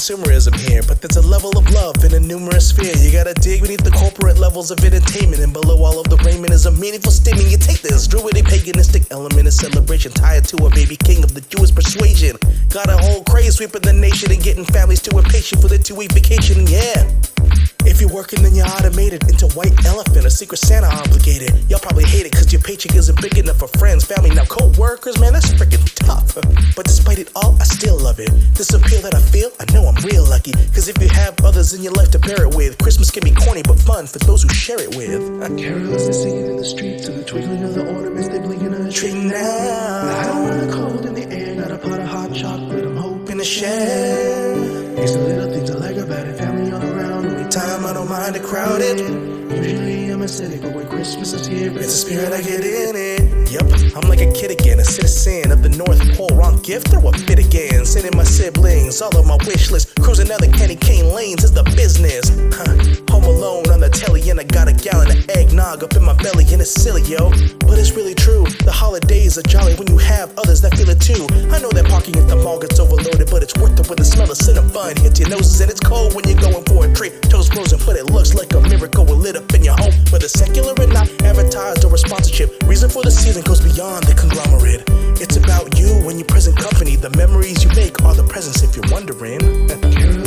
consumerism here, but there's a level of love in a numerous sphere. You gotta dig beneath the corporate levels of entertainment, and below all of the raiment is a meaningful statement. You take this druidic paganistic element of celebration, tied to a baby king of the Jewish persuasion. Got a whole craze sweeping the nation and getting families too impatient for their 2-week vacation, yeah. If you're working, then you're automated into white elephant or secret Santa obligated. Y'all probably hate it cause your paycheck isn't big enough for friends, family, now co-workers, man, that's freaking tough. But despite it all, I still love it. This appeal that I feel, I know I'm real lucky. Cause if you have others in your life to bear it with, Christmas can be corny but fun for those who share it with. Carolers are singing in the streets and the twinkling of the ornaments, they blinking on the tree now. I don't want the cold in the air, not a pot of hot chocolate, I'm hoping to share. It's the little things I like about it, family all around. Time I don't mind it crowded. Usually I'm a cynic, but when Christmas is here, it's a spirit I get in it. Yep, I'm like a kid again, a citizen of the North Pole. Wrong gift or what fit again? Sending my siblings all of my wish list. Cruising down the candy cane lanes is the business. Home alone on the telly and I got a gallon of eggnog up in my belly and it's silly, yo. But it's really true, the holidays are jolly when you have others that feel it too. I know that parking at the mall gets overloaded, but it's worth it when the smell of cinnamon hits your noses. And it's cold when you're going for a treat. Toast frozen, but it looks like a miracle when lit up in your home. Whether secular or not, advertised or a sponsorship, reason for the season goes beyond the conglomerate. It's about you and your present company. The memories you make are the presents if you're wondering.